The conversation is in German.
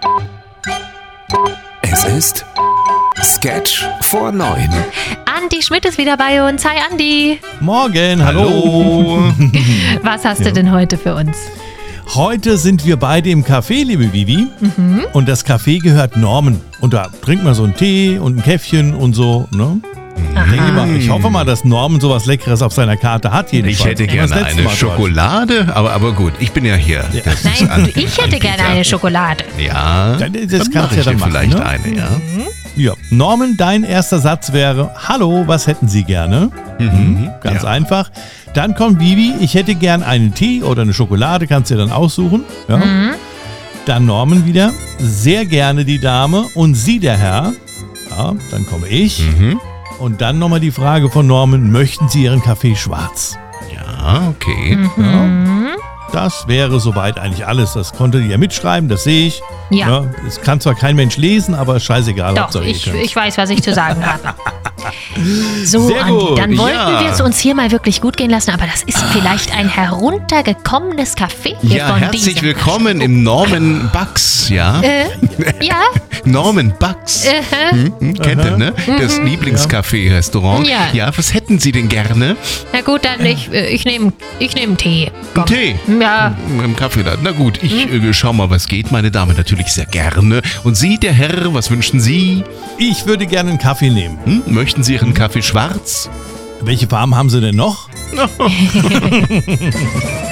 Es ist Sketch vor 9. Andi Schmidt ist wieder bei uns. Hi Andi. Morgen, hallo. Was hast du denn heute für uns? Heute sind wir beide im Café, liebe Vivi. Und das Café gehört Norman. Und da trinkt man so einen Tee und ein Käffchen und so, ne? Ich hoffe mal, dass Norman sowas Leckeres auf seiner Karte hat. Ich hätte gerne eine Schokolade, aber gut, ich bin ja hier. Ja. Nein, ich hätte gerne eine Schokolade. Ja, Das dann kannst mache du ja ich dann dir machen, vielleicht ne? eine, ja. Ja. Norman, dein erster Satz wäre: Hallo, was hätten Sie gerne? Ganz ja. einfach. Dann kommt Vivi: Ich hätte gern einen Tee oder eine Schokolade, kannst du dir dann aussuchen. Ja. Dann Norman wieder: Sehr gerne die Dame und Sie der Herr. Ja, dann komme ich. Und dann nochmal die Frage von Norman: Möchten Sie Ihren Kaffee schwarz? Ja, okay. Ja. Das wäre soweit eigentlich alles. Das konntet ihr ja mitschreiben, das sehe ich. Ja. Es kann zwar kein Mensch lesen, aber scheißegal. Doch, Hauptsache ihr könnt's. ich weiß, was ich zu sagen habe. So, Sehr Andi, gut, dann wollten ja. wir es uns hier mal wirklich gut gehen lassen, aber das ist vielleicht ein heruntergekommenes Café hier Ja, von herzlich diesem. willkommen im Norman Bucks, ja? Ja, Norman Bucks. Kennt ihr, ne? Das Lieblingscafé-Restaurant. Ja. Ja, was hätten Sie denn gerne? na gut, dann ich nehm Tee. Komm. Tee. Ja, Im Kaffeeladen. Na gut, ich schau mal, was geht. Meine Dame natürlich sehr gerne. Und Sie, der Herr, was wünschen Sie? Ich würde gerne einen Kaffee nehmen. Möchten Sie Ihren Kaffee schwarz? Welche Farben haben Sie denn noch?